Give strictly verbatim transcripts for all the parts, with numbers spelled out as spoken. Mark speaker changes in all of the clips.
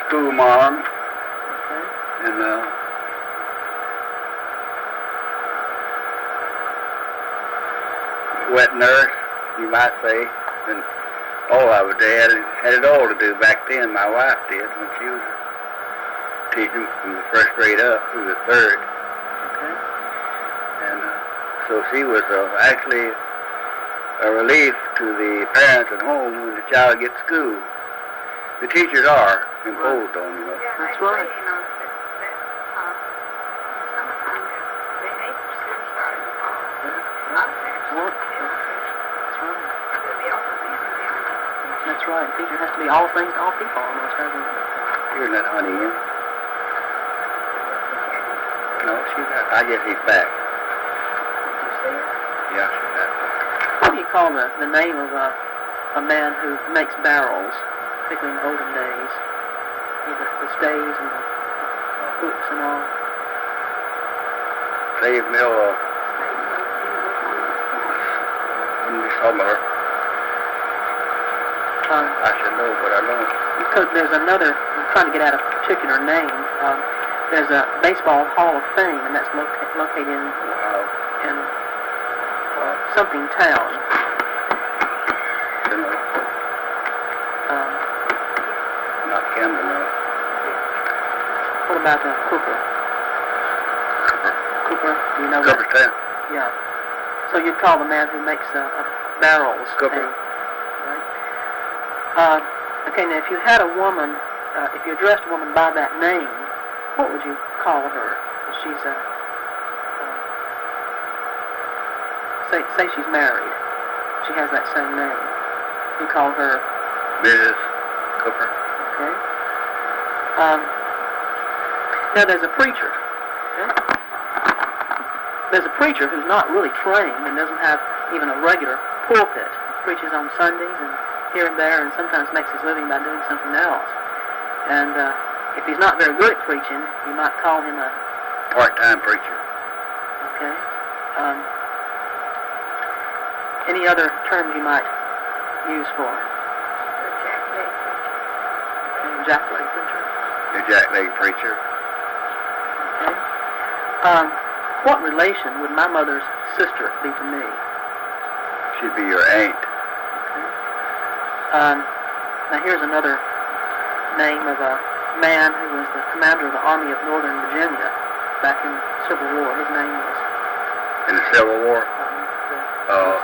Speaker 1: school mom.
Speaker 2: Okay.
Speaker 1: And, uh, wet nurse, you might say. And all I would had, had it all to do back then. My wife did when she was teaching from the first grade up through the third.
Speaker 2: Okay.
Speaker 1: And uh, so she was uh, actually a relief to the parents at home when the child gets to school. The teachers are imposed
Speaker 2: Right.
Speaker 1: on, you know.
Speaker 3: Yeah,
Speaker 2: That's
Speaker 3: they
Speaker 2: right.
Speaker 3: say, you know, that, that uh, summertime, they hate for school to start in the fall. A lot of parents
Speaker 2: What?
Speaker 3: feel that
Speaker 2: That's right.
Speaker 3: they'll be off the land and down to the beach.
Speaker 2: That's right. Teacher has to be all things to all people almost, doesn't it?
Speaker 1: Here's that honey in. No, she's not. I guess he's back.
Speaker 3: Did you see it?
Speaker 1: Yeah, she's back.
Speaker 2: What do you call the, the name of a, a man who makes barrels, particularly in the olden days, with the, the staves and the hooks and all?
Speaker 1: Save Mill, uh, wouldn't be Summer.
Speaker 2: Um,
Speaker 1: I should know, but I don't.
Speaker 2: because there's another, I'm trying to get at a particular name. Um, there's a baseball Hall of Fame, and that's loca- located in,
Speaker 1: Wow.
Speaker 2: in uh, something town.
Speaker 1: You know,
Speaker 2: Um,
Speaker 1: not Camden, no.
Speaker 2: what about uh, Cooper?
Speaker 1: Cooper.
Speaker 2: Cooper, do you know that?
Speaker 1: Cooperstown.
Speaker 2: Yeah. So you'd call the man who makes uh, uh, barrels.
Speaker 1: Cooper.
Speaker 2: a- right? Uh, okay, now if you had a woman, uh, if you addressed a woman by that name, what would you call her? If she's a, uh, say, say she's married, she has that same name. You call her,
Speaker 1: Missus Cooper.
Speaker 2: okay? Um, now there's a preacher. Okay? There's a preacher who's not really trained and doesn't have even a regular pulpit. He preaches on Sundays and here and there, and sometimes makes his living by doing something else. And uh, if he's not very good at preaching, you might call him a,
Speaker 1: Part-time preacher.
Speaker 2: okay? Um, any other terms you might use for him?
Speaker 3: The Jack Leg preacher.
Speaker 2: Okay, Jack Leg preacher.
Speaker 1: The Jack Leg preacher.
Speaker 2: Okay. Um, what relation would my mother's sister be to me?
Speaker 1: She'd be your aunt.
Speaker 2: Okay. Um, now here's another name of a man who was the commander of the Army of Northern Virginia back in the Civil War. His name was
Speaker 1: In the Civil War.
Speaker 2: um, the,
Speaker 1: Uh,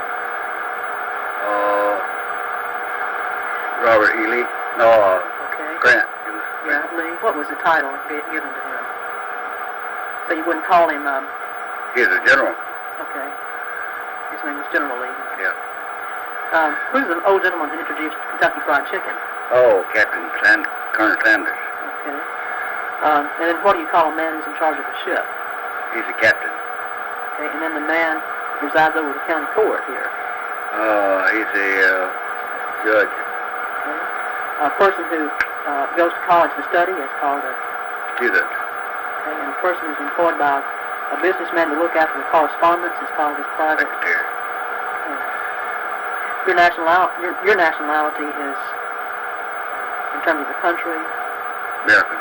Speaker 1: uh, Robert E. Lee. No, uh,
Speaker 2: okay.
Speaker 1: Grant. It was
Speaker 2: Yeah, Lee. What was the title gi- given to him? So you wouldn't call him, um,
Speaker 1: He was a general.
Speaker 2: okay. His name was General Lee.
Speaker 1: Yeah.
Speaker 2: Um, who's the old gentleman who introduced Kentucky Fried Chicken?
Speaker 1: Oh, Captain Sand- Colonel Sanders.
Speaker 2: Okay. Um, and then what do you call a man who's in charge of the ship?
Speaker 1: He's a captain.
Speaker 2: Okay, and then the man who presides over the county court here.
Speaker 1: Uh, he's a uh, judge.
Speaker 2: Okay. A person who uh, goes to college to study is called a,
Speaker 1: Student.
Speaker 2: okay, and a person who's employed by a businessman to look after the correspondence is called his private.
Speaker 1: Secretary.
Speaker 2: Uh, your national your, your nationality is, uh, in terms of the country.
Speaker 1: American.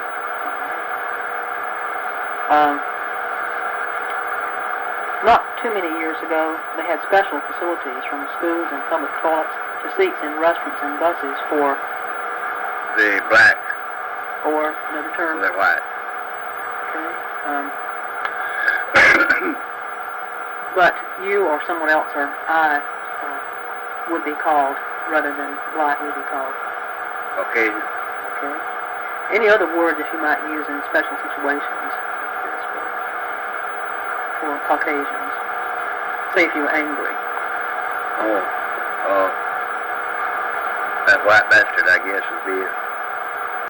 Speaker 2: Um, not too many years ago, they had special facilities from schools and public toilets to seats in restaurants and buses for,
Speaker 1: The black.
Speaker 2: or another term,
Speaker 1: The white.
Speaker 2: okay? Um, but you or someone else or I uh, would be called, rather than black would be called,
Speaker 1: Caucasian.
Speaker 2: okay? Any other words that you might use in special situations like this for, for Caucasians? Say if you were angry.
Speaker 1: Oh, uh, that white bastard, I guess, would be